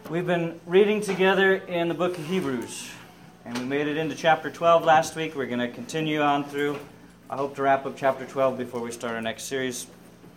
We've been reading together in the book of Hebrews, and we made it into chapter 12 last week. We're going to continue on through. I hope to wrap up chapter 12 before we start our next series.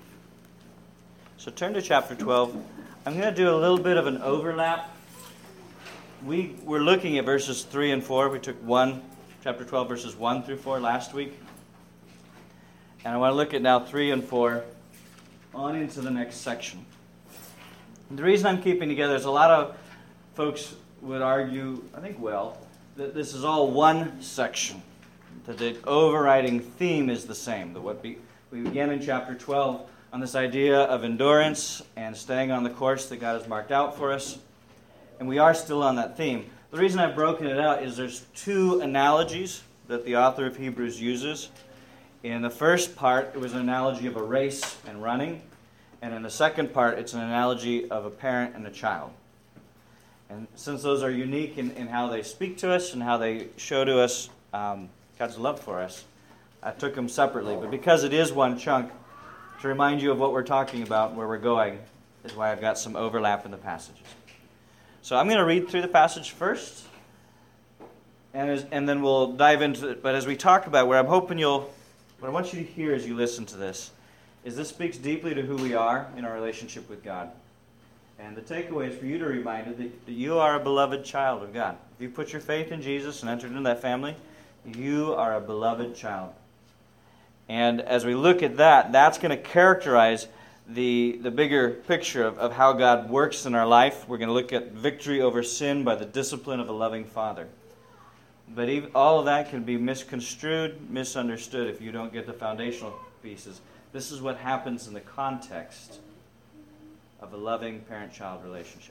So turn to chapter 12. I'm going to do a little bit of an overlap. We were looking at verses 3 and 4. We took chapter 12, verses 1 through 4 last week. And I want to look at now 3 and 4 on into the next section. The reason I'm keeping together is a lot of folks would argue, I think that this is all one section, that the overriding theme is the same. That we began in chapter 12 on this idea of endurance and staying on the course that God has marked out for us, and we are still on that theme. The reason I've broken it out is there's two analogies that the author of Hebrews uses. In the first part, it was an analogy of a race and running. And in the second part, it's an analogy of a parent and a child. And since those are unique in how they speak to us and how they show to us God's love for us, I took them separately. But because it is one chunk, to remind you of what we're talking about and where we're going, is why I've got some overlap in the passages. So I'm going to read through the passage first, and then we'll dive into it. But as we talk about what I want you to hear as you listen to this, is this speaks deeply to who we are in our relationship with God. And the takeaway is for you to be reminded that you are a beloved child of God. If you put your faith in Jesus and entered into that family, you are a beloved child. And as we look at that, that's going to characterize the bigger picture of how God works in our life. We're going to look at victory over sin by the discipline of a loving Father. But all of that can be misconstrued, misunderstood if you don't get the foundational pieces. This is what happens in the context of a loving parent-child relationship.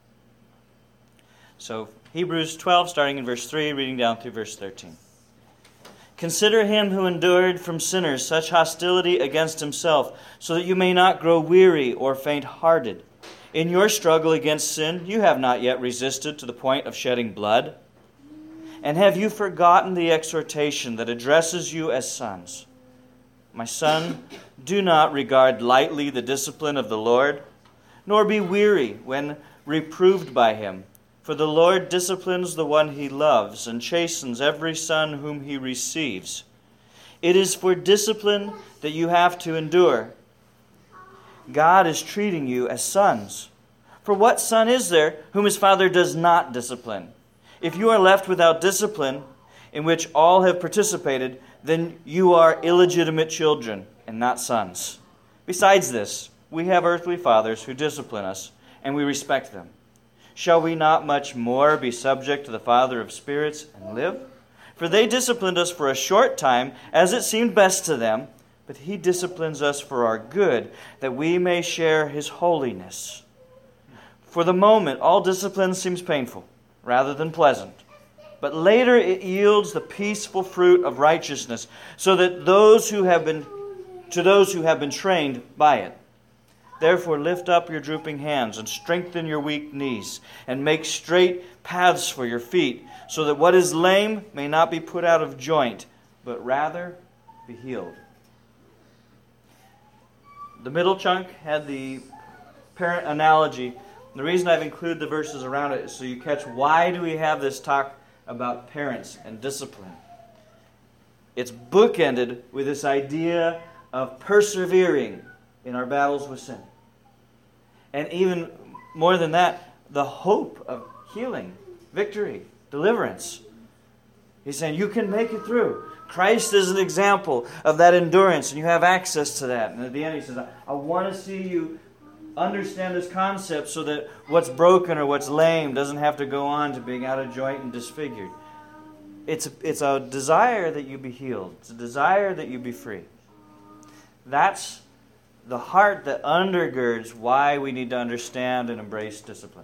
So, Hebrews 12, starting in verse 3, reading down through verse 13. Consider him who endured from sinners such hostility against himself, so that you may not grow weary or faint-hearted. In your struggle against sin, you have not yet resisted to the point of shedding blood. And have you forgotten the exhortation that addresses you as sons? My son, do not regard lightly the discipline of the Lord, nor be weary when reproved by him. For the Lord disciplines the one he loves and chastens every son whom he receives. It is for discipline that you have to endure. God is treating you as sons. For what son is there whom his father does not discipline? If you are left without discipline, in which all have participated, then you are illegitimate children and not sons. Besides this, we have earthly fathers who discipline us, and we respect them. Shall we not much more be subject to the Father of spirits and live? For they disciplined us for a short time, as it seemed best to them, but he disciplines us for our good, that we may share his holiness. For the moment, all discipline seems painful, rather than pleasant. But later it yields the peaceful fruit of righteousness, so that those who have been trained by it. Therefore lift up your drooping hands and strengthen your weak knees, and make straight paths for your feet, so that what is lame may not be put out of joint, but rather be healed. The middle chunk had the parent analogy. The reason I've included the verses around it is so you catch why do we have this talk about parents and discipline. It's bookended with this idea of persevering in our battles with sin. And even more than that, the hope of healing, victory, deliverance. He's saying you can make it through. Christ is an example of that endurance, and you have access to that. And at the end he says, I want to see you understand this concept so that what's broken or what's lame doesn't have to go on to being out of joint and disfigured. It's a desire that you be healed. It's a desire that you be free. That's the heart that undergirds why we need to understand and embrace discipline.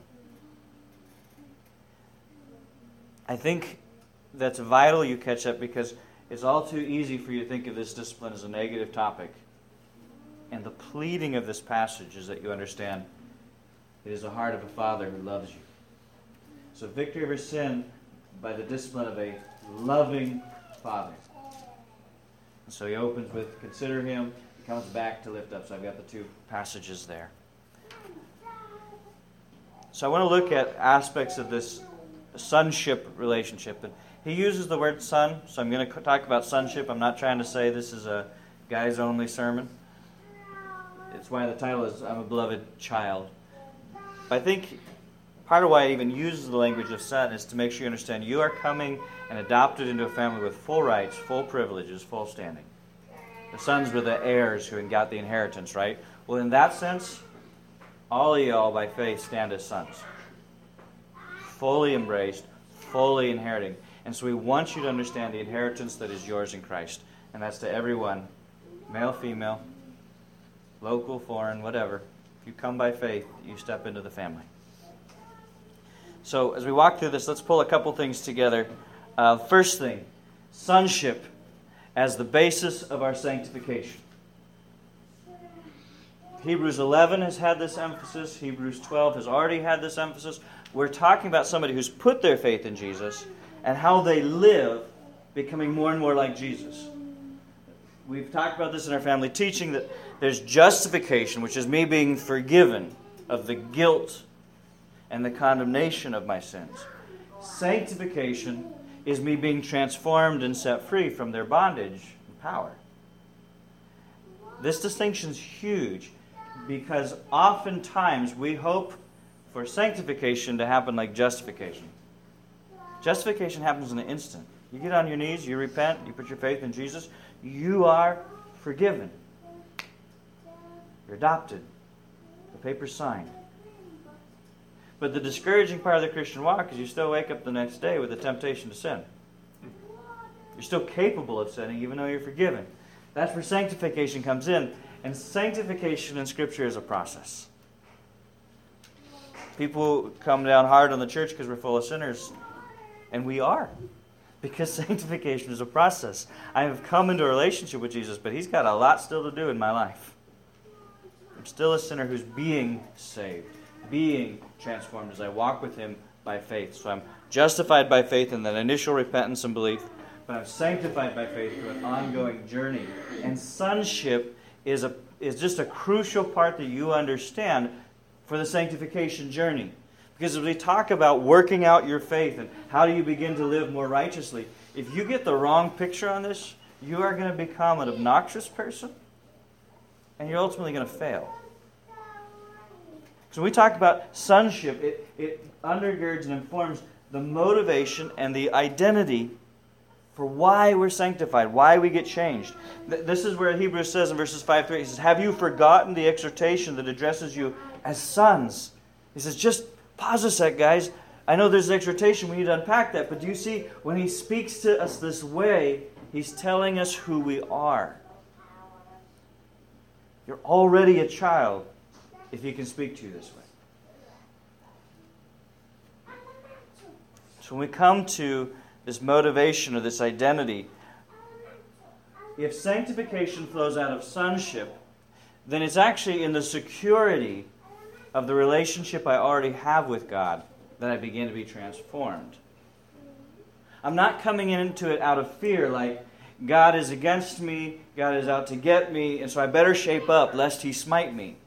I think that's vital you catch that, because it's all too easy for you to think of this discipline as a negative topic. And the pleading of this passage is that you understand it is the heart of a father who loves you. So victory over sin by the discipline of a loving father. And so he opens with, consider him. He comes back to lift up. So I've got the two passages there. So I want to look at aspects of this sonship relationship. And he uses the word son, so I'm going to talk about sonship. I'm not trying to say this is a guys-only sermon. It's why the title is I'm a beloved child. But I think part of why I even use the language of son is to make sure you understand you are coming and adopted into a family with full rights, full privileges, full standing. The sons were the heirs who got the inheritance, right? Well, in that sense, all of y'all by faith stand as sons. Fully embraced, fully inheriting. And so we want you to understand the inheritance that is yours in Christ. And that's to everyone, male, female, local, foreign, whatever. If you come by faith, you step into the family. So as we walk through this, let's pull a couple things together. First thing, sonship as the basis of our sanctification. Hebrews 11 has had this emphasis. Hebrews 12 has already had this emphasis. We're talking about somebody who's put their faith in Jesus and how they live becoming more and more like Jesus. We've talked about this in our family teaching, that there's justification, which is me being forgiven of the guilt and the condemnation of my sins. Sanctification is me being transformed and set free from their bondage and power. This distinction is huge because oftentimes we hope for sanctification to happen like justification. Justification happens in an instant. You get on your knees, you repent, you put your faith in Jesus, you are forgiven. You're adopted. The paper's signed. But the discouraging part of the Christian walk is you still wake up the next day with the temptation to sin. You're still capable of sinning even though you're forgiven. That's where sanctification comes in. And sanctification in Scripture is a process. People come down hard on the church because we're full of sinners. And we are. Because sanctification is a process. I have come into a relationship with Jesus, but He's got a lot still to do in my life. I'm still a sinner who's being saved, being transformed as I walk with Him by faith. So I'm justified by faith in that initial repentance and belief, but I'm sanctified by faith through an ongoing journey. And sonship is just a crucial part that you understand for the sanctification journey. Because as we talk about working out your faith and how do you begin to live more righteously, if you get the wrong picture on this, you are going to become an obnoxious person and you're ultimately going to fail. So when we talk about sonship, it undergirds and informs the motivation and the identity for why we're sanctified, why we get changed. This is where Hebrews says in verses 5 through 8, he says, "Have you forgotten the exhortation that addresses you as sons?" He says, just pause a sec, guys. I know there's an exhortation. We need to unpack that. But do you see, when he speaks to us this way, he's telling us who we are. You're already a child if he can speak to you this way. So when we come to this motivation or this identity, if sanctification flows out of sonship, then it's actually in the security of the relationship I already have with God that I begin to be transformed. I'm not coming into it out of fear, like God is against me, God is out to get me, and so I better shape up lest He smite me.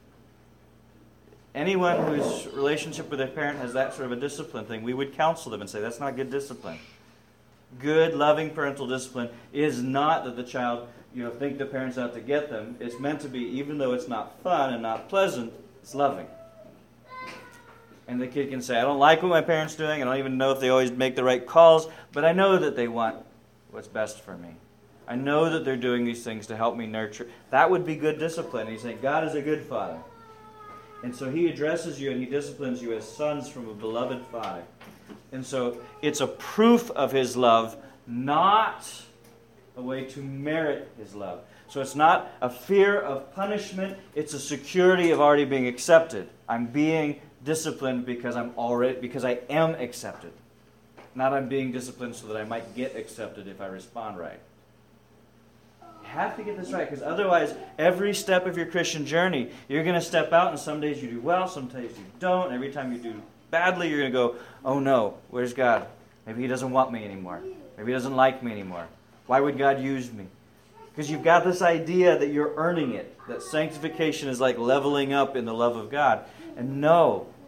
Anyone whose relationship with their parent has that sort of a discipline thing, we would counsel them and say, that's not good discipline. Good, loving parental discipline is not that the child, think the parent's out to get them. It's meant to be, even though it's not fun and not pleasant, it's loving. And the kid can say, I don't like what my parents are doing. I don't even know if they always make the right calls, but I know that they want what's best for me. I know that they're doing these things to help me nurture. That would be good discipline. He's saying, God is a good father. And so He addresses you and He disciplines you as sons from a beloved Father. And so it's a proof of His love, not a way to merit His love. So it's not a fear of punishment, it's a security of already being accepted. I'm being disciplined because I am accepted. Not I'm being disciplined so that I might get accepted if I respond right. You have to get this right, because otherwise, every step of your Christian journey, you're going to step out, and some days you do well, some days you don't. Every time you do badly, you're going to go, oh no, where's God? Maybe He doesn't want me anymore. Maybe He doesn't like me anymore. Why would God use me? Because you've got this idea that you're earning it, that sanctification is like leveling up in the love of God. And no,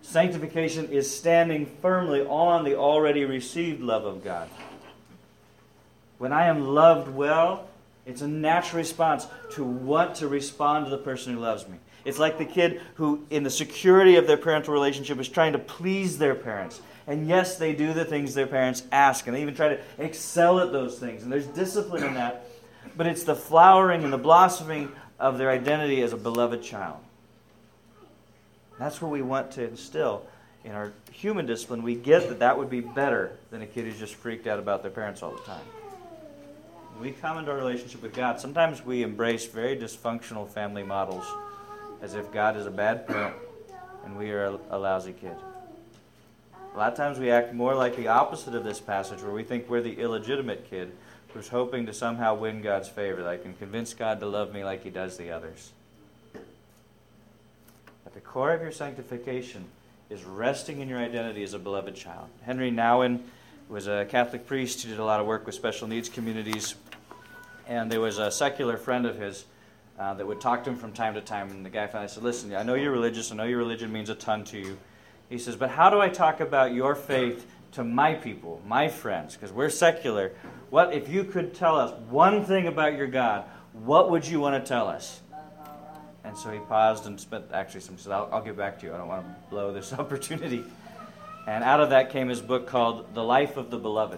Sanctification is standing firmly on the already received love of God. When I am loved well, it's a natural response to want to respond to the person who loves me. It's like the kid who, in the security of their parental relationship, is trying to please their parents. And yes, they do the things their parents ask, and they even try to excel at those things. And there's discipline in that. But it's the flowering and the blossoming of their identity as a beloved child. That's what we want to instill in our human discipline. We get that that would be better than a kid who's just freaked out about their parents all the time. When we come into our relationship with God, sometimes we embrace very dysfunctional family models as if God is a bad parent and we are a lousy kid. A lot of times we act more like the opposite of this passage, where we think we're the illegitimate kid who's hoping to somehow win God's favor, that I can convince God to love me like He does the others. At the core of your sanctification is resting in your identity as a beloved child. Henry Nouwen was a Catholic priest who did a lot of work with special needs communities, and there was a secular friend of his that would talk to him from time to time, and the guy finally said, "Listen, I know you're religious, I know your religion means a ton to you." He says, "But how do I talk about your faith to my people, my friends, because we're secular? What if you could tell us one thing about your God, what would you want to tell us?" And so he paused and spent actually some, said, I'll get back to you. I don't want to blow this opportunity. And out of that came his book called The Life of the Beloved.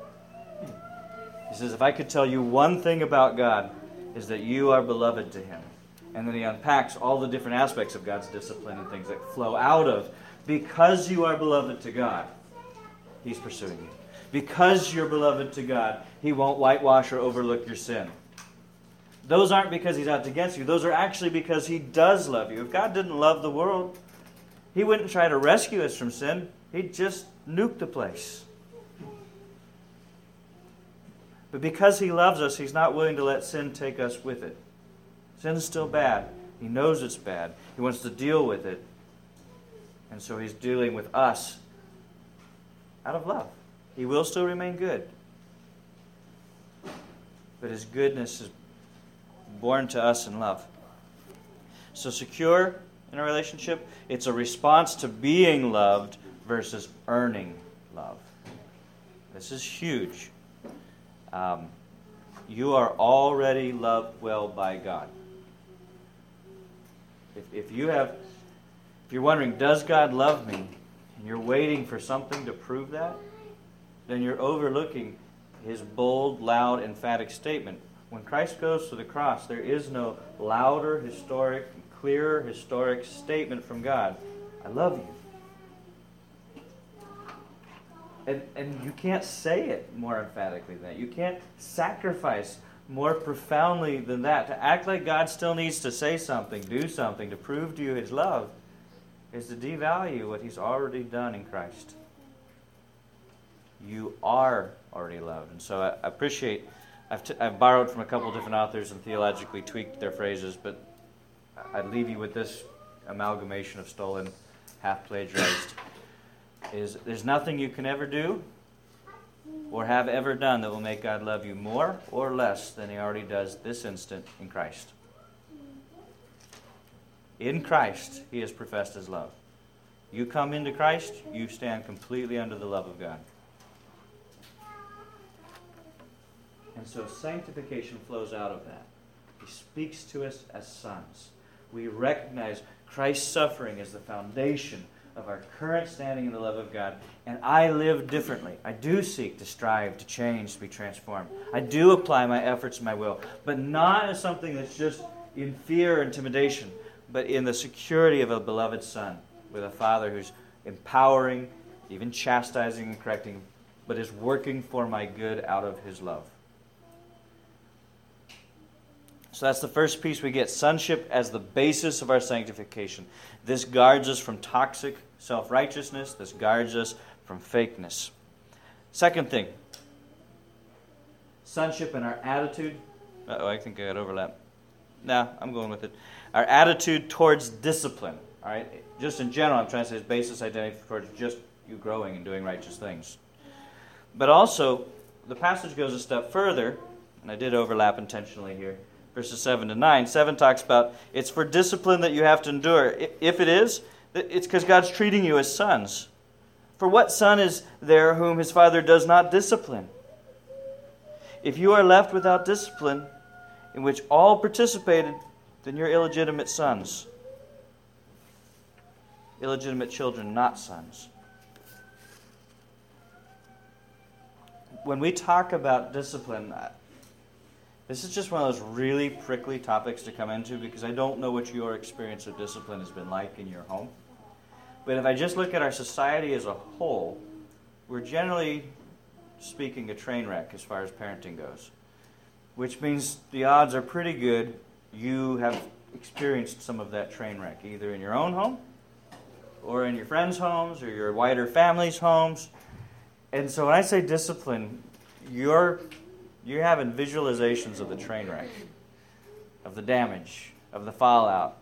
He says, if I could tell you one thing about God, is that you are beloved to Him. And then he unpacks all the different aspects of God's discipline and things that flow out of, because you are beloved to God, He's pursuing you. Because you're beloved to God, He won't whitewash or overlook your sin. Those aren't because He's out against you. Those are actually because He does love you. If God didn't love the world, He wouldn't try to rescue us from sin. He'd just nuke the place. But because He loves us, He's not willing to let sin take us with it. Sin's still bad. He knows it's bad. He wants to deal with it. And so He's dealing with us out of love. He will still remain good. But His goodness is born to us in love. So secure in a relationship, it's a response to being loved versus earning love. This is huge. You are already loved well by God. If you're wondering, does God love me? And you're waiting for something to prove that, then you're overlooking His bold, loud, emphatic statement. When Christ goes to the cross, there is no louder, historic, clearer, historic statement from God. I love you. And you can't say it more emphatically than that. You can't sacrifice more profoundly than that. To act like God still needs to say something, do something to prove to you His love is to devalue what He's already done in Christ. You are already loved. And so I appreciate, I've borrowed from a couple different authors and theologically tweaked their phrases, but I'd leave you with this amalgamation of stolen, half-plagiarized. There's nothing you can ever do or have ever done that will make God love you more or less than He already does this instant in Christ. In Christ, He has professed His love. You come into Christ, you stand completely under the love of God. And so sanctification flows out of that. He speaks to us as sons. We recognize Christ's suffering as the foundation of our current standing in the love of God. And I live differently. I do seek to strive, to change, to be transformed. I do apply my efforts and my will, but not as something that's just in fear or intimidation, but in the security of a beloved son, with a father who's empowering, even chastising and correcting, but is working for my good out of His love. So that's the first piece we get, sonship as the basis of our sanctification. This guards us from toxic self-righteousness. This guards us from fakeness. Second thing, sonship and our attitude. I think I got overlap. No, I'm going with it. Our attitude towards discipline. All right, just in general, I'm trying to say it's basis identity towards just you growing and doing righteous things. But also, the passage goes a step further, and I did overlap intentionally here. Verses 7 to 9. 7 talks about it's for discipline that you have to endure. If it is, It's because God's treating you as sons. For what son is there whom his father does not discipline? If you are left without discipline, in which all participated, then you're illegitimate sons. Illegitimate children, not sons. When we talk about discipline, this is just one of those really prickly topics to come into because I don't know what your experience of discipline has been like in your home. But if I just look at our society as a whole, we're generally speaking a train wreck as far as parenting goes. Which means the odds are pretty good you have experienced some of that train wreck, either in your own home, or in your friends' homes, or your wider family's homes. And so when I say discipline, you're having visualizations of the train wreck, of the damage, of the fallout.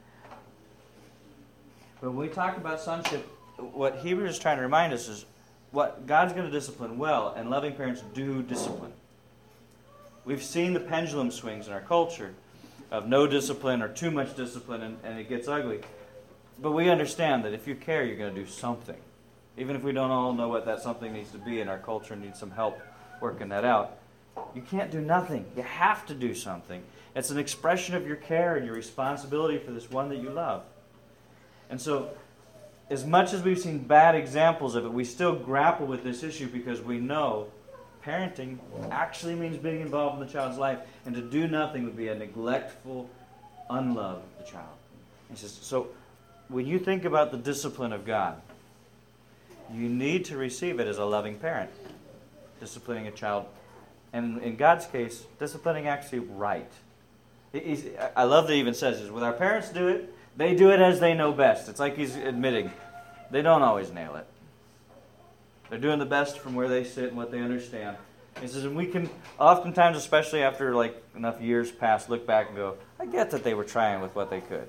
But when we talk about sonship, what Hebrews is trying to remind us is what God's going to discipline well, and loving parents do discipline. We've seen the pendulum swings in our culture of no discipline or too much discipline, and it gets ugly. But we understand that if you care, you're going to do something. Even if we don't all know what that something needs to be, and our culture needs some help working that out. You can't do nothing. You have to do something. It's an expression of your care and your responsibility for this one that you love. And so, as much as we've seen bad examples of it, we still grapple with this issue because we know parenting actually means being involved in the child's life, and to do nothing would be a neglectful unlove of the child. He says, so when you think about the discipline of God, you need to receive it as a loving parent, disciplining a child. And in God's case, disciplining actually right. I love that he even says this. When our parents do it, they do it as they know best. It's like he's admitting they don't always nail it. They're doing the best from where they sit and what they understand. He says, and we can oftentimes, especially after like enough years pass, look back and go, I get that they were trying with what they could.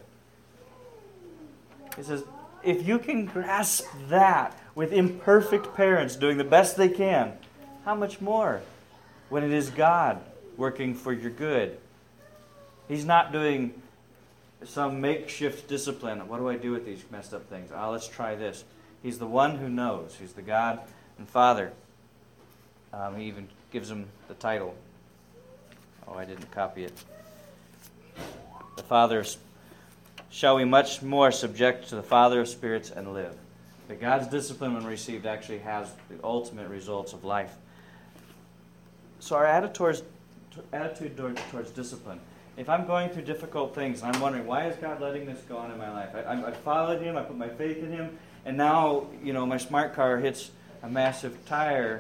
He says, if you can grasp that with imperfect parents doing the best they can, how much more when it is God working for your good? He's not doing some makeshift discipline. What do I do with these messed up things? Let's try this. He's the one who knows. He's the God and Father. He even gives him the title. Oh, I didn't copy it. The Father, shall we much more subject to the Father of spirits and live? But God's discipline when received actually has the ultimate results of life. So our attitude towards discipline. If I'm going through difficult things, and I'm wondering, why is God letting this go on in my life? I followed Him, I put my faith in Him, and now, my smart car hits a massive tire.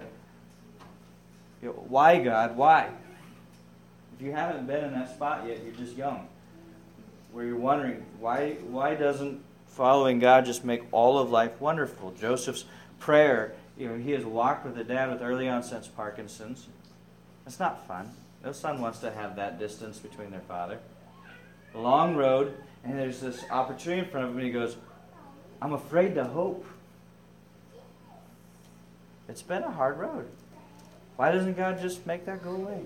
Why, God? Why? If you haven't been in that spot yet, you're just young. Where you're wondering, why doesn't following God just make all of life wonderful? Joseph's prayer, he has walked with a dad with early onset Parkinson's. It's not fun. No son wants to have that distance between their father. A long road, and there's this opportunity in front of him, and he goes, I'm afraid to hope. It's been a hard road. Why doesn't God just make that go away?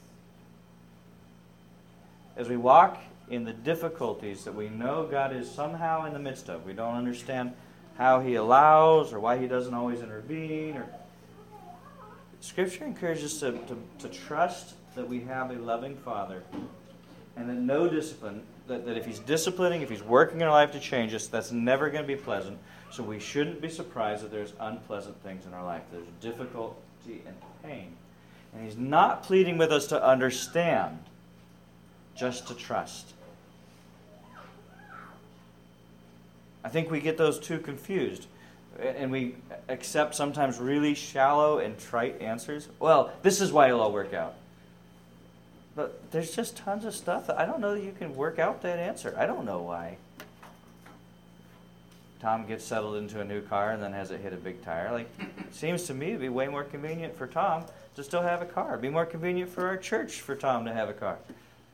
As we walk in the difficulties that we know God is somehow in the midst of, we don't understand how He allows or why He doesn't always intervene. Scripture encourages us to trust that we have a loving Father, and that no discipline, that if He's disciplining, if He's working in our life to change us, that's never going to be pleasant. So we shouldn't be surprised that there's unpleasant things in our life. There's difficulty and pain. And He's not pleading with us to understand, just to trust. I think we get those two confused. And we accept sometimes really shallow and trite answers. Well, this is why it'll all work out. But there's just tons of stuff that I don't know that you can work out that answer. I don't know why. Tom gets settled into a new car and then has it hit a big tire. It seems to me to be way more convenient for Tom to still have a car. It'd be more convenient for our church for Tom to have a car.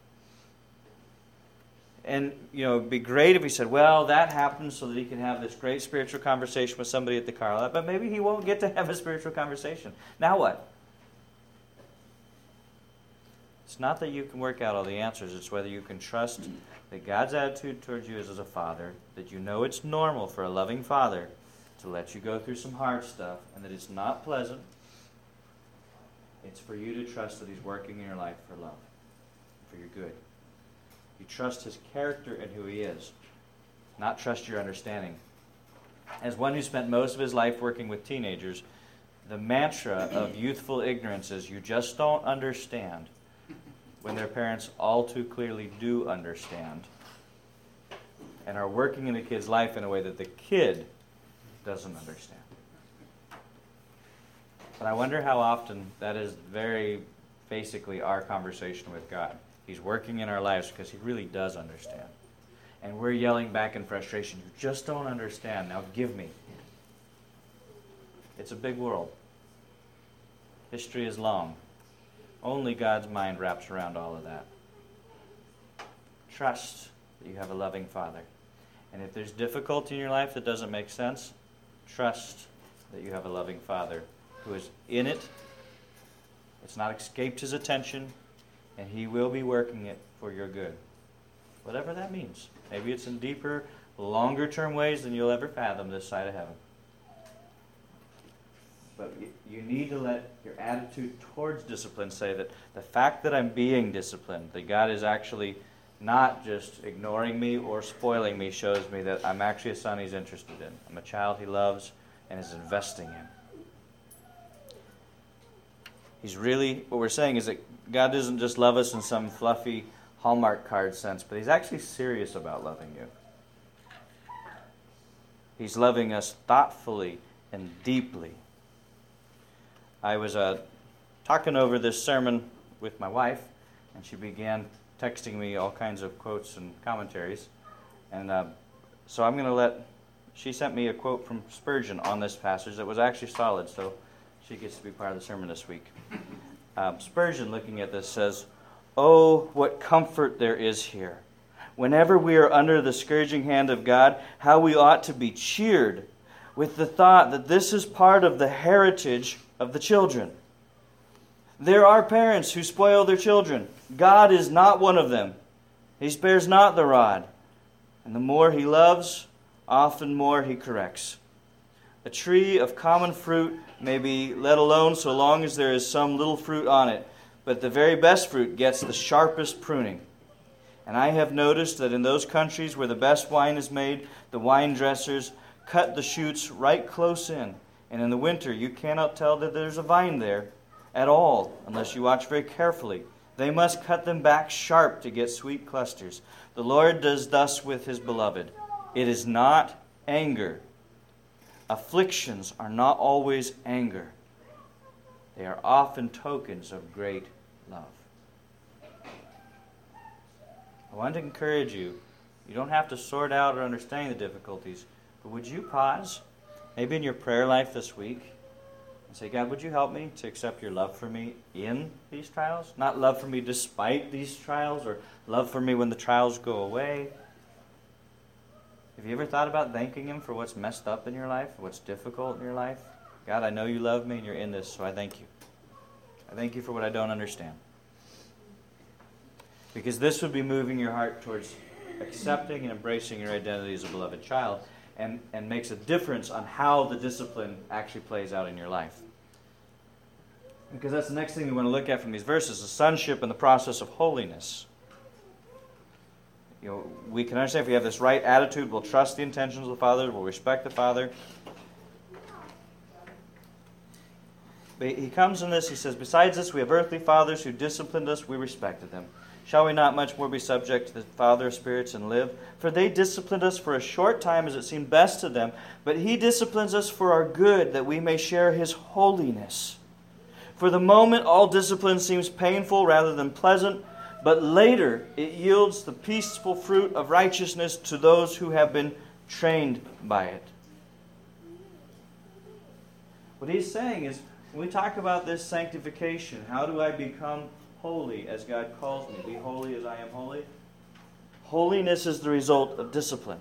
And, it'd be great if he said, well, that happened so that he can have this great spiritual conversation with somebody at the car lot. But maybe he won't get to have a spiritual conversation. Now what? It's not that you can work out all the answers. It's whether you can trust that God's attitude towards you is as a father, that you know it's normal for a loving father to let you go through some hard stuff, and that it's not pleasant. It's for you to trust that he's working in your life for love, for your good. You trust his character and who he is, not trust your understanding. As one who spent most of his life working with teenagers, the mantra of youthful ignorance is you just don't understand, when their parents all too clearly do understand and are working in a kid's life in a way that the kid doesn't understand. But I wonder how often that is very basically our conversation with God. He's working in our lives because he really does understand. And we're yelling back in frustration, you just don't understand, now give me. It's a big world. History is long. Only God's mind wraps around all of that. Trust that you have a loving Father. And if there's difficulty in your life that doesn't make sense, trust that you have a loving Father who is in it. It's not escaped his attention, and he will be working it for your good. Whatever that means. Maybe it's in deeper, longer-term ways than you'll ever fathom this side of heaven. But you need to let your attitude towards discipline say that the fact that I'm being disciplined, that God is actually not just ignoring me or spoiling me, shows me that I'm actually a son he's interested in. I'm a child he loves and is investing in. He's really, what we're saying is that God doesn't just love us in some fluffy Hallmark card sense, but he's actually serious about loving you. He's loving us thoughtfully and deeply. I was talking over this sermon with my wife, and she began texting me all kinds of quotes and commentaries. And so I'm going to she sent me a quote from Spurgeon on this passage that was actually solid, so she gets to be part of the sermon this week. Spurgeon, looking at this, says, "Oh, what comfort there is here. Whenever we are under the scourging hand of God, how we ought to be cheered with the thought that this is part of the heritage of the children. There are parents who spoil their children. God is not one of them. He spares not the rod. And the more he loves, often more he corrects. A tree of common fruit may be let alone so long as there is some little fruit on it, but the very best fruit gets the sharpest pruning. And I have noticed that in those countries where the best wine is made, the wine dressers cut the shoots right close in. And in the winter, you cannot tell that there's a vine there at all unless you watch very carefully. They must cut them back sharp to get sweet clusters. The Lord does thus with his beloved. It is not anger. Afflictions are not always anger. They are often tokens of great love." I want to encourage you. You don't have to sort out or understand the difficulties, but would you pause? Maybe in your prayer life this week, and say, God, would you help me to accept your love for me in these trials? Not love for me despite these trials, or love for me when the trials go away. Have you ever thought about thanking him for what's messed up in your life, what's difficult in your life? God, I know you love me and you're in this, so I thank you. I thank you for what I don't understand. Because this would be moving your heart towards accepting and embracing your identity as a beloved child, and makes a difference on how the discipline actually plays out in your life. Because that's the next thing we want to look at from these verses, the sonship and the process of holiness. We can understand if we have this right attitude, we'll trust the intentions of the Father, we'll respect the Father. But he comes in this, he says, besides this, we have earthly fathers who disciplined us, we respected them. Shall we not much more be subject to the Father of spirits and live? For they disciplined us for a short time as it seemed best to them, but he disciplines us for our good, that we may share his holiness. For the moment, all discipline seems painful rather than pleasant, but later it yields the peaceful fruit of righteousness to those who have been trained by it. What he's saying is, when we talk about this sanctification, how do I become holy as God calls me? Be holy as I am holy. Holiness is the result of discipline.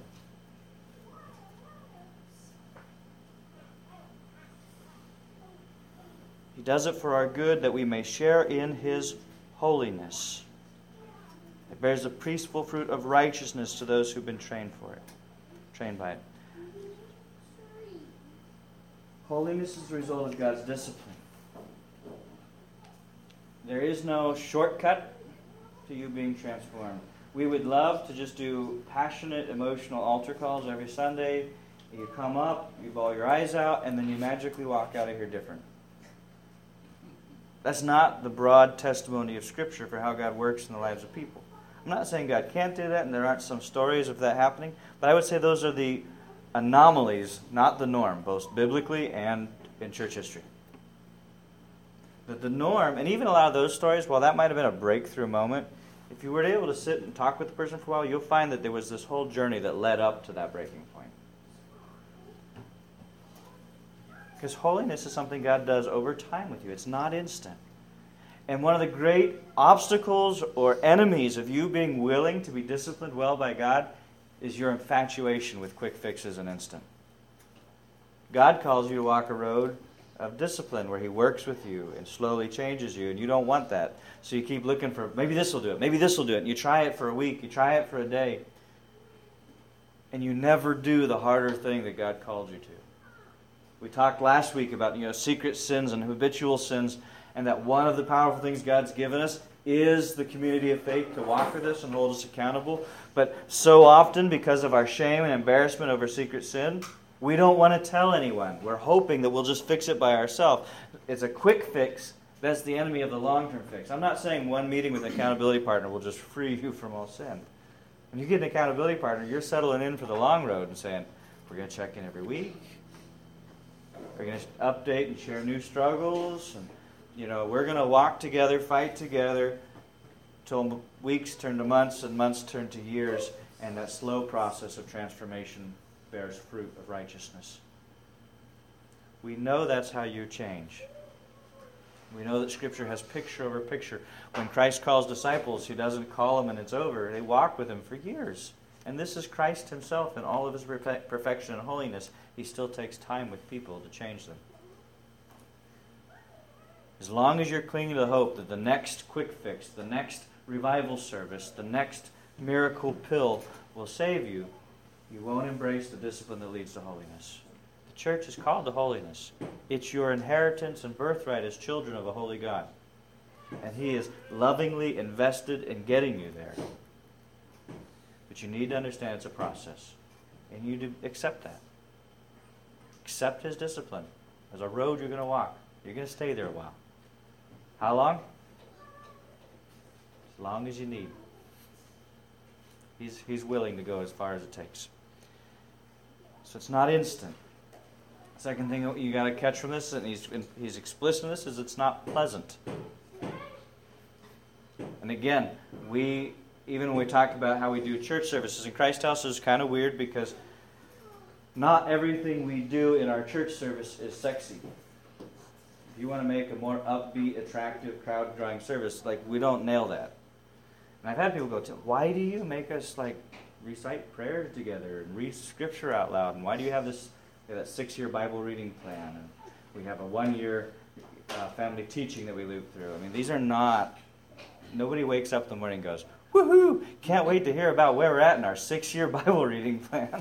He does it for our good, that we may share in his holiness. It bears the peaceful fruit of righteousness to those who've been trained by it. Holiness is the result of God's discipline. There is no shortcut to you being transformed. We would love to just do passionate, emotional altar calls every Sunday. You come up, you bawl your eyes out, and then you magically walk out of here different. That's not the broad testimony of Scripture for how God works in the lives of people. I'm not saying God can't do that, and there aren't some stories of that happening, but I would say those are the anomalies, not the norm, both biblically and in church history. That the norm, and even a lot of those stories, while that might have been a breakthrough moment, if you were able to sit and talk with the person for a while, you'll find that there was this whole journey that led up to that breaking point. Because holiness is something God does over time with you. It's not instant. And one of the great obstacles or enemies of you being willing to be disciplined well by God is your infatuation with quick fixes and instant. God calls you to walk a road of discipline where He works with you and slowly changes you, and you don't want that. So you keep looking for, maybe this will do it, maybe this will do it. And you try it for a week, you try it for a day, and you never do the harder thing that God called you to. We talked last week about secret sins and habitual sins, and that one of the powerful things God's given us is the community of faith to walk with us and hold us accountable. But so often, because of our shame and embarrassment over secret sin, we don't want to tell anyone. We're hoping that we'll just fix it by ourselves. It's a quick fix. That's the enemy of the long-term fix. I'm not saying one meeting with an accountability partner will just free you from all sin. When you get an accountability partner, you're settling in for the long road and saying, we're going to check in every week. We're going to update and share new struggles. And, we're going to walk together, fight together, till weeks turn to months and months turn to years. And that slow process of transformation bears fruit of righteousness. We know that's how you change. We know that Scripture has picture over picture. When Christ calls disciples, He doesn't call them and it's over. They walk with Him for years. And this is Christ Himself in all of His perfection and holiness. He still takes time with people to change them. As long as you're clinging to the hope that the next quick fix, the next revival service, the next miracle pill will save you, you won't embrace the discipline that leads to holiness. The church is called to holiness. It's your inheritance and birthright as children of a holy God. And He is lovingly invested in getting you there. But you need to understand it's a process. And you need to accept that. Accept His discipline. There's a road you're going to walk. You're going to stay there a while. How long? As long as you need. He's willing to go as far as it takes. So it's not instant. Second thing you got to catch from this, and he's explicit in this, is it's not pleasant. And again, even when we talk about how we do church services in Christ House, is kind of weird because not everything we do in our church service is sexy. If you want to make a more upbeat, attractive, crowd-drawing service, we don't nail that. And I've had people go, why do you make us recite prayers together and read Scripture out loud? And why do you have that 6-year Bible reading plan? And we have a 1-year family teaching that we loop through. I mean, these are not, nobody wakes up in the morning and goes, woohoo, can't wait to hear about where we're at in our 6-year Bible reading plan.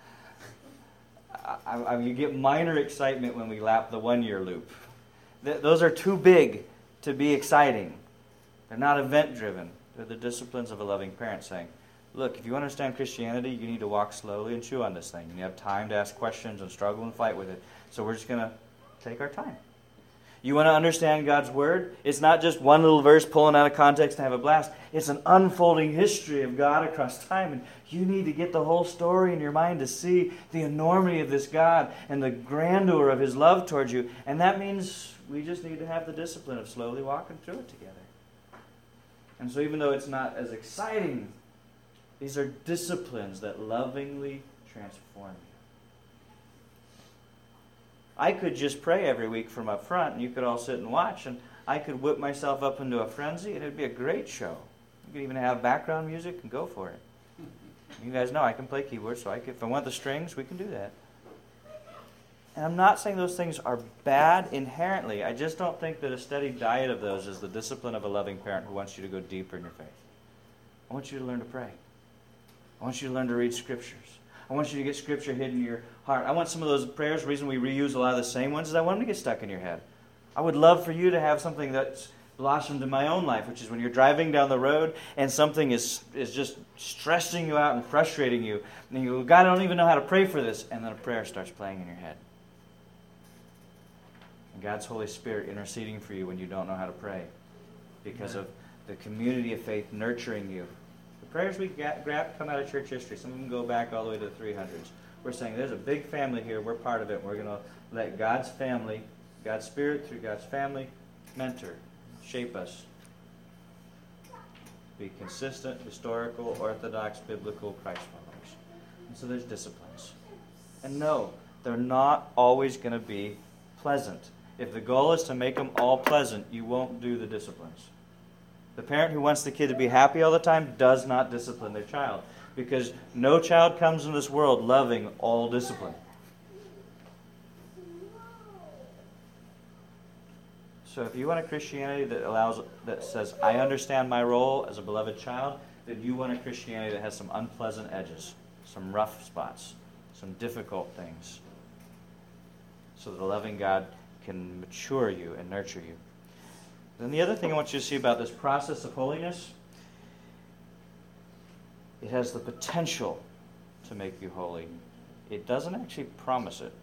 You get minor excitement when we lap the 1-year loop. Those are too big to be exciting. They're not event-driven. They're the disciplines of a loving parent saying, look, if you understand Christianity, you need to walk slowly and chew on this thing. You have time to ask questions and struggle and fight with it. So we're just going to take our time. You want to understand God's Word? It's not just one little verse pulling out of context to have a blast. It's an unfolding history of God across time. And you need to get the whole story in your mind to see the enormity of this God and the grandeur of His love towards you. And that means we just need to have the discipline of slowly walking through it together. And so even though it's not as exciting, these are disciplines that lovingly transform you. I could just pray every week from up front, and you could all sit and watch, and I could whip myself up into a frenzy, and it'd be a great show. You could even have background music and go for it. You guys know I can play keyboard, so if I want the strings, we can do that. And I'm not saying those things are bad inherently. I just don't think that a steady diet of those is the discipline of a loving parent who wants you to go deeper in your faith. I want you to learn to pray. I want you to learn to read scriptures. I want you to get scripture hidden in your heart. I want some of those prayers, the reason we reuse a lot of the same ones is I want them to get stuck in your head. I would love for you to have something that's blossomed in my own life, which is when you're driving down the road and something is just stressing you out and frustrating you. And you go, God, I don't even know how to pray for this. And then a prayer starts playing in your head. And God's Holy Spirit interceding for you when you don't know how to pray because of the community of faith nurturing you. The prayers we grab come out of church history. Some of them go back all the way to the 300s. We're saying there's a big family here. We're part of it. We're going to let God's family, God's Spirit through God's family, mentor, shape us. Be consistent, historical, orthodox, biblical Christ followers. And so there's disciplines. And no, they're not always going to be pleasant. If the goal is to make them all pleasant, you won't do the disciplines. The parent who wants the kid to be happy all the time does not discipline their child, because no child comes into this world loving all discipline. So if you want a Christianity that says, I understand my role as a beloved child, then you want a Christianity that has some unpleasant edges, some rough spots, some difficult things, so that a loving God can mature you and nurture you. Then the other thing I want you to see about this process of holiness, it has the potential to make you holy. It doesn't actually promise it.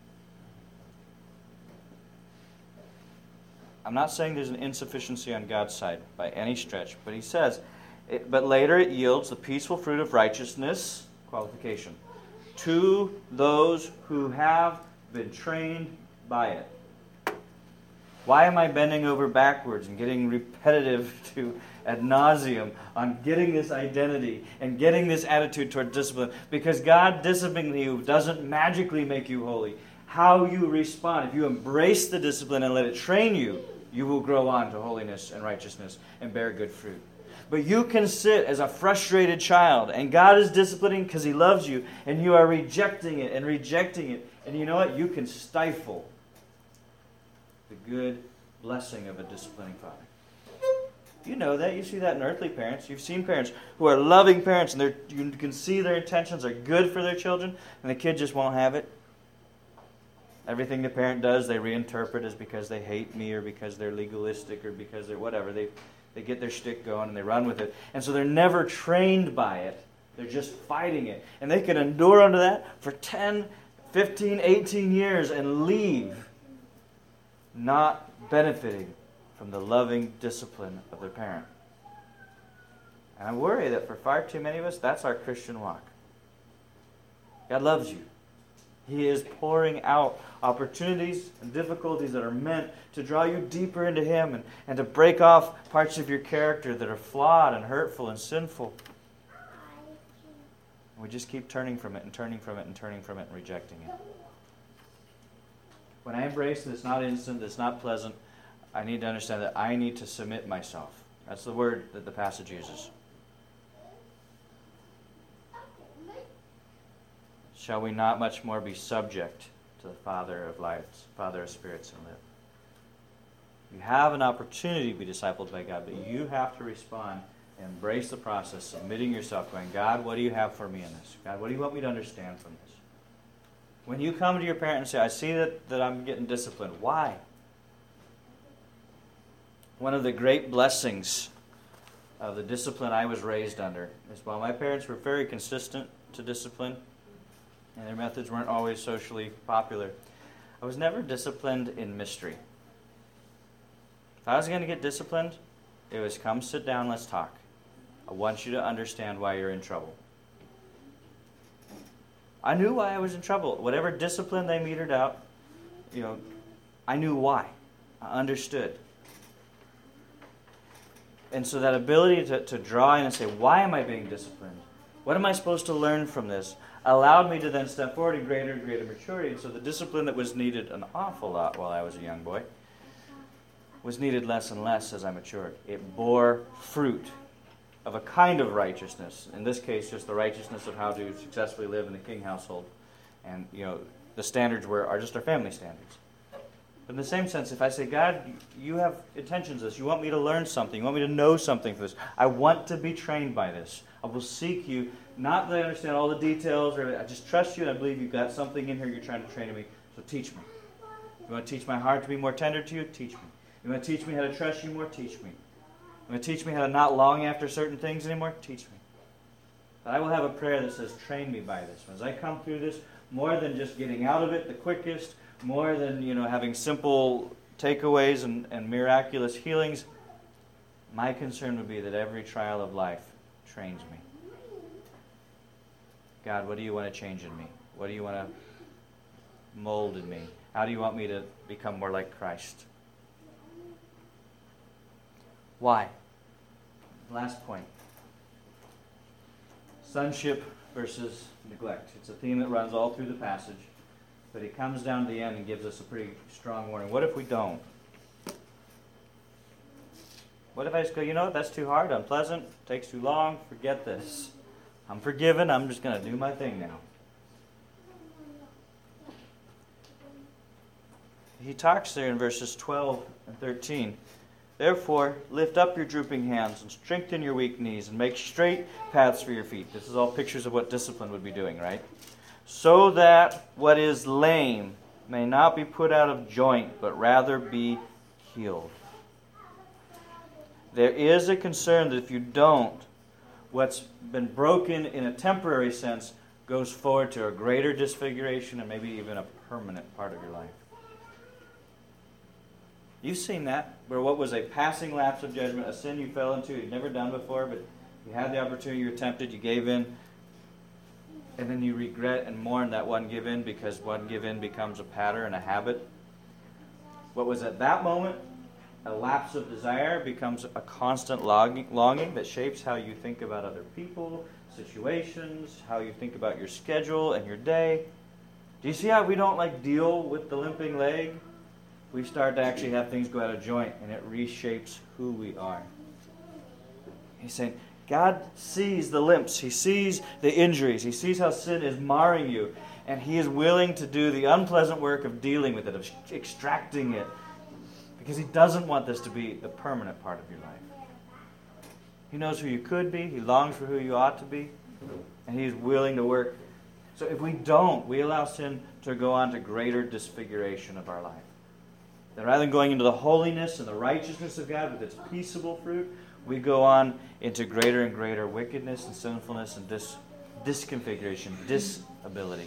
I'm not saying there's an insufficiency on God's side by any stretch, but he says, but later it yields the peaceful fruit of righteousness, qualification, to those who have been trained by it. Why am I bending over backwards and getting repetitive to ad nauseum on getting this identity and getting this attitude toward discipline? Because God disciplining you doesn't magically make you holy. How you respond, if you embrace the discipline and let it train you, you will grow on to holiness and righteousness and bear good fruit. But you can sit as a frustrated child, and God is disciplining because He loves you, and you are rejecting it and rejecting it. And you know what? You can stifle the good blessing of a disciplining father. You know that. You see that in earthly parents. You've seen parents who are loving parents, and you can see their intentions are good for their children, and the kid just won't have it. Everything the parent does, they reinterpret as because they hate me or because they're legalistic or because they're whatever. They get their shtick going and they run with it. And so they're never trained by it. They're just fighting it. And they can endure under that for 10, 15, 18 years and leave not benefiting from the loving discipline of their parent. And I worry that for far too many of us, that's our Christian walk. God loves you. He is pouring out opportunities and difficulties that are meant to draw you deeper into Him and to break off parts of your character that are flawed and hurtful and sinful. We just keep turning from it and turning from it and turning from it and rejecting it. When I embrace that it's not instant, it's not pleasant, I need to understand that I need to submit myself. That's the word that the passage uses. Shall we not much more be subject to the Father of lights, Father of spirits, and live? You have an opportunity to be discipled by God, but you have to respond and embrace the process, submitting yourself, going, God, what do you have for me in this? God, what do you want me to understand from this? When you come to your parent and say, I see that I'm getting disciplined, why? One of the great blessings of the discipline I was raised under is while my parents were very consistent to discipline, and their methods weren't always socially popular, I was never disciplined in mystery. If I was going to get disciplined, it was come sit down, let's talk. I want you to understand why you're in trouble. I knew why I was in trouble. Whatever discipline they metered out, I knew why. I understood. And so that ability to draw in and say, why am I being disciplined? What am I supposed to learn from this? Allowed me to then step forward in greater and greater maturity. And so the discipline that was needed an awful lot while I was a young boy was needed less and less as I matured. It bore fruit of a kind of righteousness. In this case, just the righteousness of how to successfully live in the king household. And, The standards are just our family standards. But in the same sense, if I say, God, you have intentions of this. You want me to learn something. You want me to know something for this. I want to be trained by this. I will seek you. Not that I understand all the details. Or I just trust you and I believe you've got something in here you're trying to train me. So teach me. You want to teach my heart to be more tender to you? Teach me. You want to teach me how to trust you more? Teach me. You want to teach me how to not long after certain things anymore? Teach me. But I will have a prayer that says, train me by this. As I come through this, more than just getting out of it the quickest, more than having simple takeaways and miraculous healings, my concern would be that every trial of life trains me. God, what do you want to change in me? What do you want to mold in me? How do you want me to become more like Christ? Why? Last point. Sonship versus neglect. It's a theme that runs all through the passage. But he comes down to the end and gives us a pretty strong warning. What if we don't? What if I just go, that's too hard, unpleasant, takes too long, forget this. I'm forgiven, I'm just going to do my thing now. He talks there in verses 12 and 13. Therefore, lift up your drooping hands and strengthen your weak knees and make straight paths for your feet. This is all pictures of what discipline would be doing, right? So that what is lame may not be put out of joint, but rather be healed. There is a concern that if you don't, what's been broken in a temporary sense goes forward to a greater disfiguration and maybe even a permanent part of your life. You've seen that, where what was a passing lapse of judgment, a sin you fell into, you'd never done before, but you had the opportunity, you attempted, you gave in, and then you regret and mourn that one give in because one give in becomes a pattern and a habit. What was at that moment a lapse of desire becomes a constant longing that shapes how you think about other people, situations, how you think about your schedule and your day. Do you see how we don't deal with the limping leg? We start to actually have things go out of joint, and it reshapes who we are. He's saying, God sees the limps. He sees the injuries. He sees how sin is marring you, and He is willing to do the unpleasant work of dealing with it, of extracting it, because He doesn't want this to be the permanent part of your life. He knows who you could be. He longs for who you ought to be, and He's willing to work. So if we don't, we allow sin to go on to greater disfiguration of our life. That rather than going into the holiness and the righteousness of God with its peaceable fruit, we go on into greater and greater wickedness and sinfulness and disconfiguration, disability.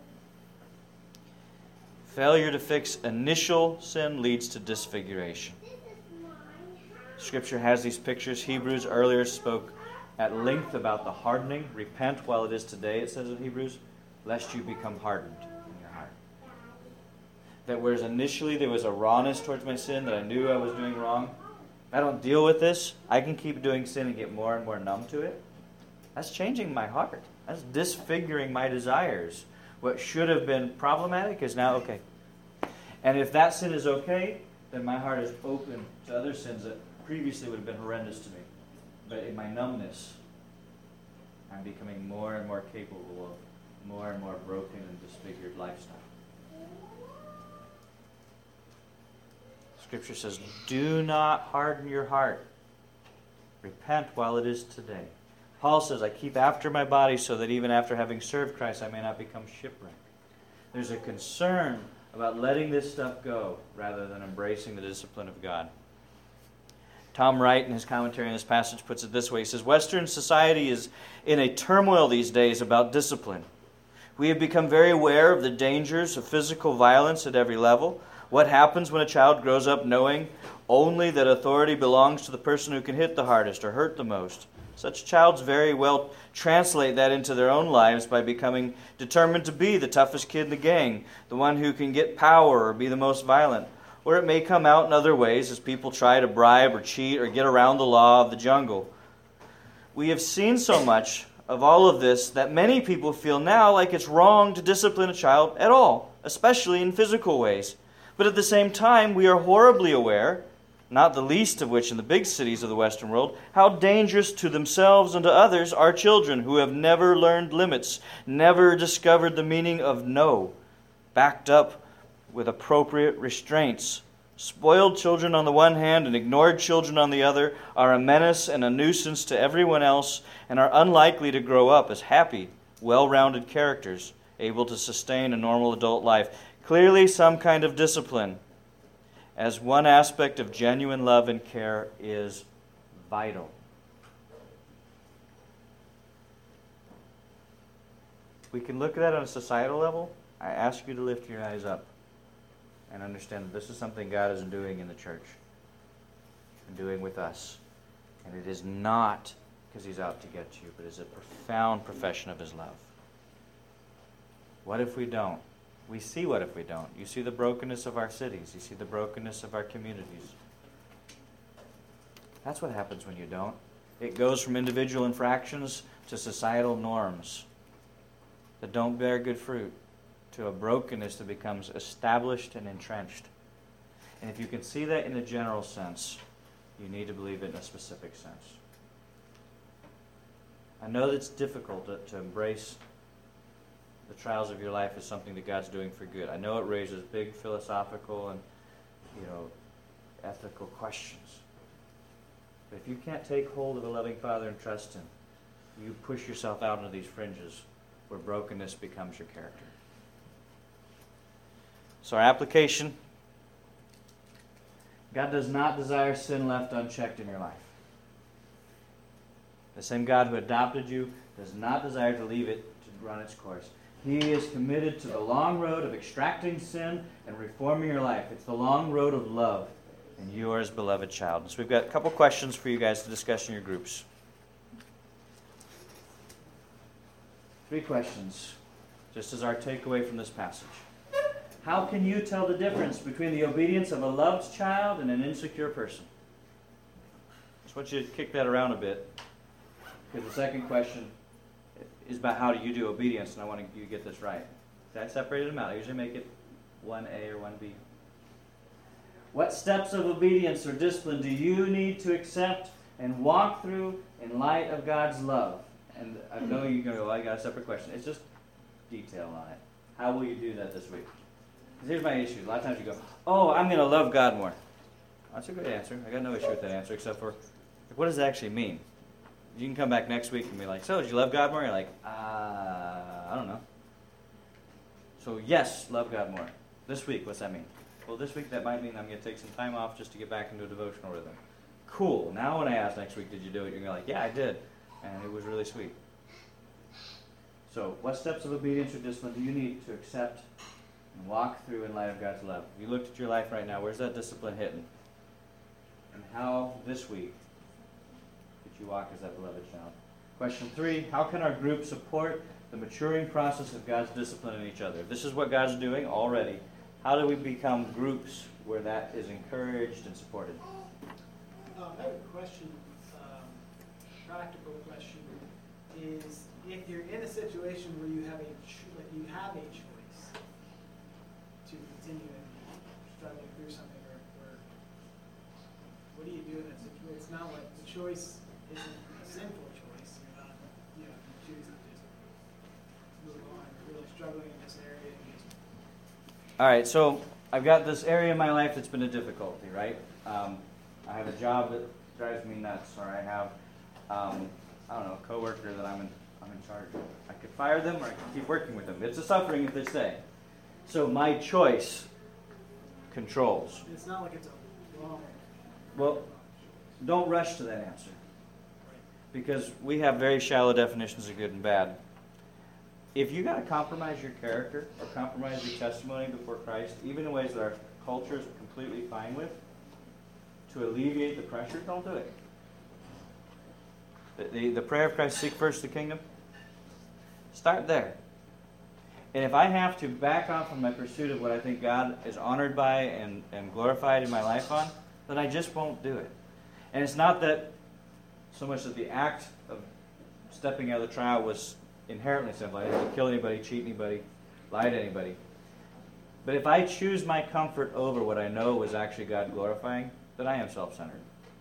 Failure to fix initial sin leads to disfiguration. Scripture has these pictures. Hebrews earlier spoke at length about the hardening. Repent while it is today, it says in Hebrews, lest you become hardened. That whereas initially there was a rawness towards my sin, that I knew I was doing wrong, if I don't deal with this, I can keep doing sin and get more and more numb to it. That's changing my heart. That's disfiguring my desires. What should have been problematic is now okay. And if that sin is okay, then my heart is open to other sins that previously would have been horrendous to me. But in my numbness, I'm becoming more and more capable of more and more broken and disfigured lifestyle. Scripture says, do not harden your heart. Repent while it is today. Paul says, I keep after my body so that even after having served Christ, I may not become shipwrecked. There's a concern about letting this stuff go rather than embracing the discipline of God. Tom Wright, in his commentary on this passage, puts it this way. He says, Western society is in a turmoil these days about discipline. We have become very aware of the dangers of physical violence at every level. What happens when a child grows up knowing only that authority belongs to the person who can hit the hardest or hurt the most? Such childs very well translate that into their own lives by becoming determined to be the toughest kid in the gang, the one who can get power or be the most violent. Or it may come out in other ways as people try to bribe or cheat or get around the law of the jungle. We have seen so much of all of this that many people feel now like it's wrong to discipline a child at all, especially in physical ways. But at the same time, we are horribly aware, not the least of which in the big cities of the Western world, how dangerous to themselves and to others are children who have never learned limits, never discovered the meaning of no. backed up with appropriate restraints. Spoiled children on the one hand and ignored children on the other are a menace and a nuisance to everyone else and are unlikely to grow up as happy, well-rounded characters, able to sustain a normal adult life. Clearly, some kind of discipline, as one aspect of genuine love and care, is vital. We can look at that on a societal level. I ask you to lift your eyes up and understand that this is something God is doing in the church and doing with us. And it is not because He's out to get you, but it's a profound profession of His love. What if we don't? We see what if we don't. You see the brokenness of our cities. You see the brokenness of our communities. That's what happens when you don't. It goes from individual infractions to societal norms that don't bear good fruit, to a brokenness that becomes established and entrenched. And if you can see that in a general sense, you need to believe it in a specific sense. I know that it's difficult to embrace the trials of your life as something that God's doing for good. I know it raises big philosophical and, ethical questions. But if you can't take hold of a loving Father and trust Him, you push yourself out into these fringes where brokenness becomes your character. So our application: God does not desire sin left unchecked in your life. The same God who adopted you does not desire to leave it to run its course. He is committed to the long road of extracting sin and reforming your life. It's the long road of love, and you are His beloved child. So we've got a couple questions for you guys to discuss in your groups. 3 questions, just as our takeaway from this passage. How can you tell the difference between the obedience of a loved child and an insecure person? I just want you to kick that around a bit, because the second question is about how do you do obedience, and I want you to get this right. I separated them out. I usually make it 1A or 1B. What steps of obedience or discipline do you need to accept and walk through in light of God's love? And I know you're going to go, I got a separate question. It's just detail on it. How will you do that this week? Because here's my issue. A lot of times you go, I'm going to love God more. That's a good answer. I got no issue with that answer, except for, what does it actually mean? You can come back next week and be like, so, did you love God more? You're like, I don't know. So, yes, love God more. This week, what's that mean? Well, this week that might mean I'm going to take some time off just to get back into a devotional rhythm. Cool. Now when I ask next week, did you do it? You're like, yeah, I did. And it was really sweet. So, what steps of obedience or discipline do you need to accept and walk through in light of God's love? If you looked at your life right now, where's that discipline hitting? And how this week did you walk as that beloved child? Question 3, how can our group support the maturing process of God's discipline in each other? This is what God's doing already. How do we become groups where that is encouraged and supported? I have a question, practical question, is if you're in a situation where you have a choice to continue struggling through something, or what do you do in that situation? It's not like the choice isn't a sinful choice. You're not, you choose to just move on. You're really struggling in this area. All right, so I've got this area in my life that's been a difficulty, right? I have a job that drives me nuts, or I have, a coworker that I'm in charge of. I could fire them, or I could keep working with them. It's a suffering if they stay. So my choice controls. It's not like it's a wrong. Well, don't rush to that answer, because we have very shallow definitions of good and bad. If you got to compromise your character or compromise your testimony before Christ, even in ways that our culture is completely fine with, to alleviate the pressure, don't do it. The prayer of Christ, seek first the kingdom, start there. And if I have to back off on my pursuit of what I think God is honored by and glorified in my life on, then I just won't do it. And it's not that so much that the act of stepping out of the trial was inherently sinful. I didn't kill anybody, cheat anybody, lie to anybody. But if I choose my comfort over what I know was actually God glorifying, then I am self-centered.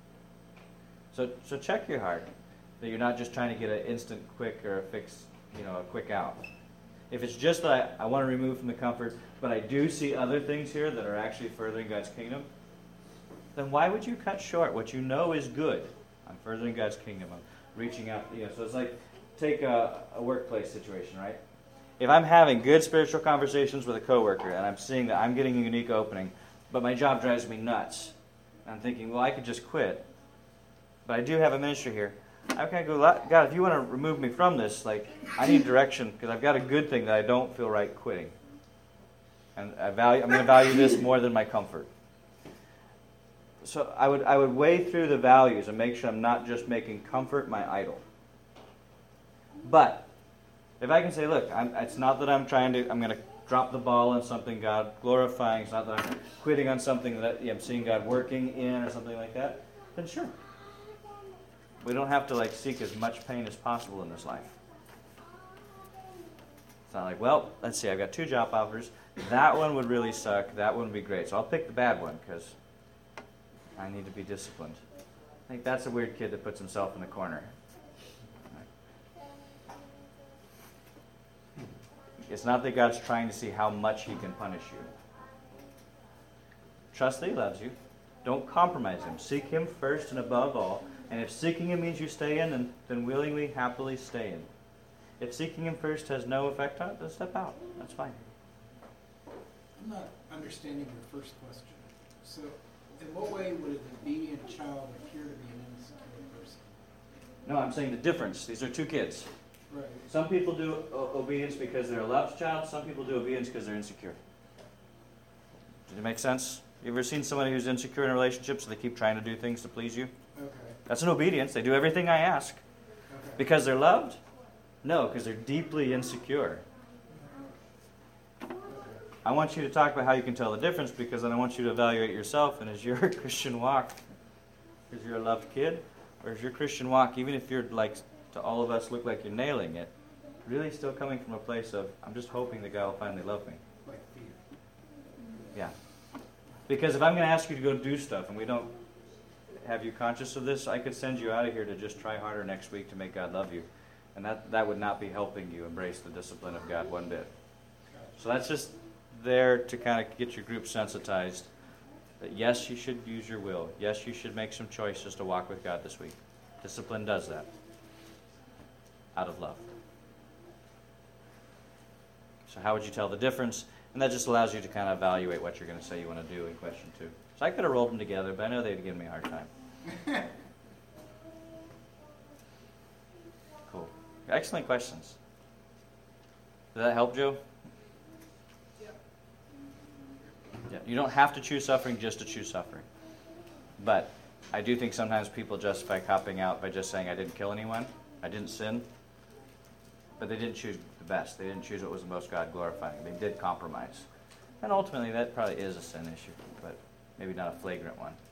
So check your heart that you're not just trying to get an instant quick or a fix, a quick out. If it's just that I want to remove from the comfort, but I do see other things here that are actually furthering God's kingdom, then why would you cut short what you know is good? I'm furthering God's kingdom. I'm reaching out. So it's like, take a workplace situation, right? If I'm having good spiritual conversations with a coworker and I'm seeing that I'm getting a unique opening, but my job drives me nuts, I'm thinking, well, I could just quit. But I do have a ministry here. I can't go, God, if you want to remove me from this, like, I need direction because I've got a good thing that I don't feel right quitting. And I'm going to value this more than my comfort. So I would weigh through the values and make sure I'm not just making comfort my idol. But if I can say, look, it's not that I'm going to drop the ball on something God glorifying. It's not that I'm quitting on something that I'm seeing God working in or something like that. Then sure. We don't have to seek as much pain as possible in this life. It's not like, well, let's see, I've got 2 job offers. That one would really suck. That one would be great. So I'll pick the bad one because I need to be disciplined. I think that's a weird kid that puts himself in the corner. It's not that God's trying to see how much He can punish you. Trust that He loves you. Don't compromise Him. Seek Him first and above all. And if seeking Him means you stay in, then willingly, happily stay in. If seeking Him first has no effect on it, then step out. That's fine. I'm not understanding your first question. So, in what way would an obedient child appear to be an insecure person? No, I'm saying the difference. These are 2 kids. Right. Some people do obedience because they're a loved child. Some people do obedience because they're insecure. Did it make sense? You ever seen somebody who's insecure in a relationship so they keep trying to do things to please you? Okay. That's an obedience. They do everything I ask. Okay. Because they're loved? No, because they're deeply insecure. Okay. I want you to talk about how you can tell the difference because then I want you to evaluate yourself and is your Christian walk, because you're a loved kid, or is your Christian walk, even if you're to all of us look like you're nailing it, really still coming from a place of, I'm just hoping that God will finally love me. Like fear. Yeah. Because if I'm going to ask you to go do stuff and we don't have you conscious of this, I could send you out of here to just try harder next week to make God love you. And that would not be helping you embrace the discipline of God one bit. So that's just there to kind of get your group sensitized that yes, you should use your will. Yes, you should make some choices to walk with God this week. Discipline does that. Out of love. So how would you tell the difference? And that just allows you to kind of evaluate what you're going to say you want to do in question 2. So I could have rolled them together, but I know they'd give me a hard time. Cool. Excellent questions. Did that help, Joe? Yeah. You don't have to choose suffering just to choose suffering. But I do think sometimes people justify copping out by just saying, I didn't kill anyone, I didn't sin. But they didn't choose the best. They didn't choose what was the most God-glorifying. They did compromise. And ultimately, that probably is a sin issue, but maybe not a flagrant one.